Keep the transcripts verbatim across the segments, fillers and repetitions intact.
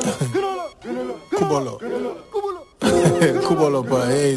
Kubolo. Kubolo, but hey,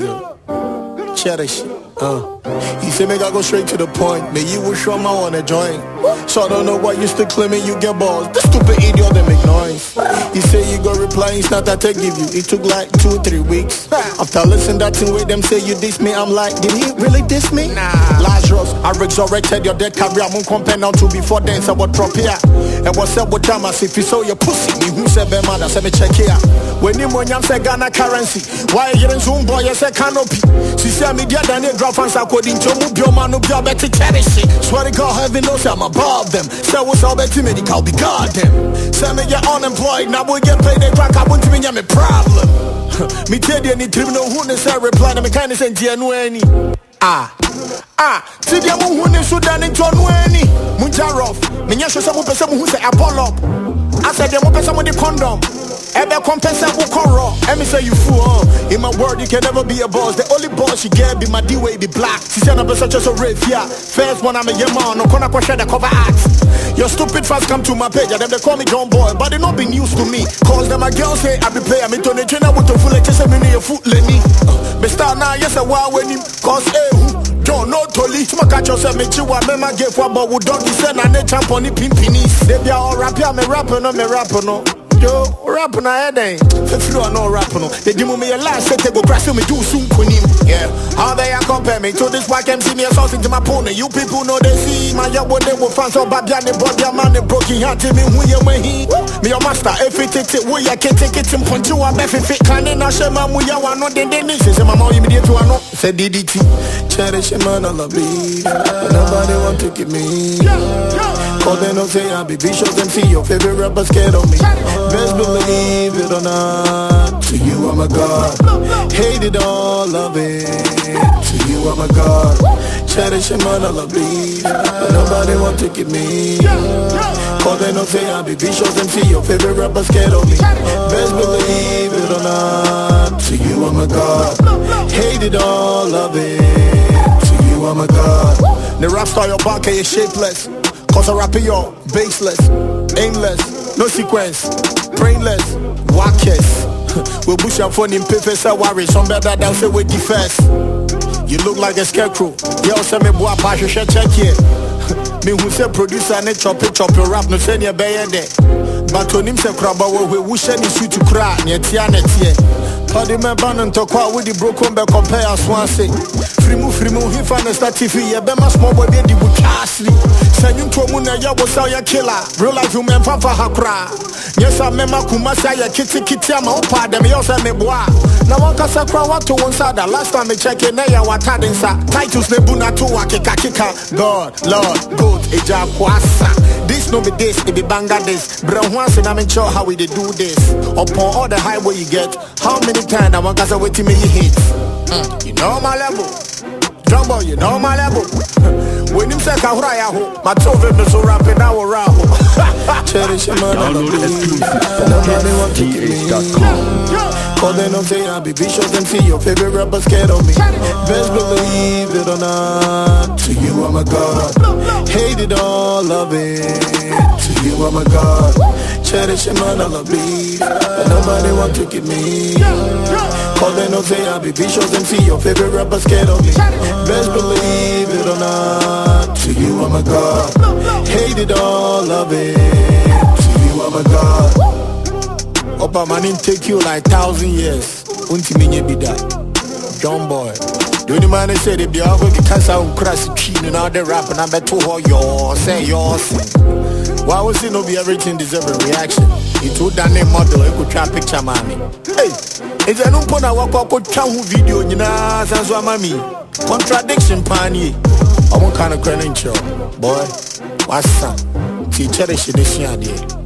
cherish. Uh. He said, make I go straight to the point. May you will show my one to join. So I don't know why you still claiming you get balls. This stupid idiot that make noise. He say you go reply, it's not that I give you. It took like two, three weeks. After listening that thing with them say you diss me, I'm like, did he really diss me? Nah. Lazarus, I resurrected your dead career. I'm compare now to before then, so what drop here. And what's up with time? I say, if you saw your pussy, me who said, man, I said, me check here. When you when you say Ghana currency, why you getting zoom boy, you say canopy. She said, me dear, Daniel drop fans according to move your man, no be a better cherish it. Swear to God, heaven knows I'm above them. Say what's all better me, I'll be goddamn. Say me get unemployed, now we get paid, they crack, I want to be a problem. Me tell you, any trip, no who say reply, me kind of say, no any. Ah, ah, see the moon who is so done into any. Munjaroff, me nyasho some person who say Apollo. I said, them person with the condom. Ever compensate will come raw. Let me say you fool, huh? In my word, you can never be a boss. The only boss you get be my D-way, be black. She said, I'm such as a rave, yeah. First one, I'm a young man, no corner question the cover act. Your stupid fans come to my page, and then they call me John Boy, but they not be news to me. Cause them my girls say, I be player, me to the trainer with the full like just a minute, foot let me. Me start now, yes, I want when him. Cause, eh, who? Don't know Tolly. Smoke catch yourself, me chiwa, me ma get for, but we don't listen, and they champ on the pimpinis. They be all rapper, me rapper, no, me rapper, no. Yo, rap na head eh. If you are not rap no, they give me a last set they go crash me do soon kunim. Yeah, how they are compare me to this white M C me assault into my pony. You people know they see my young boy they will fans so bad they body a man they broken heart me who you when he. Me your master if it take it we I can take it in punch you a beef fit can na share my mu ya wa no den den say my mom immediate to no. Say D D T. Cherish man I love me. Nobody want to give me. Cause they don't say I be vicious and see your favorite rapper scared of me. Best believe it or not, to you I'm a god. Hate it all, love it, to you I'm a god. Cherish him man, I love me, but nobody want to give me. Cause they don't say I be vicious and see your favorite rapper scared of me. Best believe it or not, to you I'm a god. Hate it all, love it, to you I'm a god. The rap star your back is shapeless. Cause I rap yo, baseless, aimless, no sequence, brainless, wackers. We bush up phone in paper, say worry, some better than say we defense. You look like a scarecrow, yo say me boy pass check here. Me who say producer and chop it, chop your rap, no say near bay there. But on him say crabba, we wish any suit to cry, near Tiana here. Party me ban to quite with the broken back compare as one say. Free move, free move, he find a start T V, yeah, be my small boy, baby, with Cashley. Send you to a moon, ya was out your killer. Real life, you man, Papa Hakra. Yes, I remember Kumasa, ya kitty kitty, I'm out part, them, yours and me bois. Now, one casa crowd, what to one side, the last time I check it, now, what had inside. Titus, Nebuna, to a kika kika. God, Lord, good, Eja Kwasa. This no be this, it be banga this. Brown once and I'm in sure how we they do this. Upon all the highway you get, how many times I want to wait till me hit? Mm. You know my level. Jumbo, you know my level. When him say Kahuraya ho, my two of them so rapping now around. Cherish your man, download exclusive nobody want to give me. Cause they don't say I be vicious and see your favorite rapper scared of me. Best believe it or not, to you I'm a god. Hate it all, love it, to you I'm a god. Cherish your man, I love me, but nobody want to give me. Cause they don't say I be vicious and see your favorite rapper scared of me. Best believe it or not, to you I'm a god. Hate it all, love it, to you I'm a god. Opa man didn't take you like thousand years. Unti minye be that. John Boy. The only man that said if you are going to cancel on crash keen and all the rap and I bet to her yours, say yours. Why was it not be everything deserve a reaction? He told that name model, he could try picture mommy. Hey, it's an umpona walk up with Chow video, you know, sans mammy. Contradiction, panie. I want kind of credential. Boy, what's that? Teacher, she did.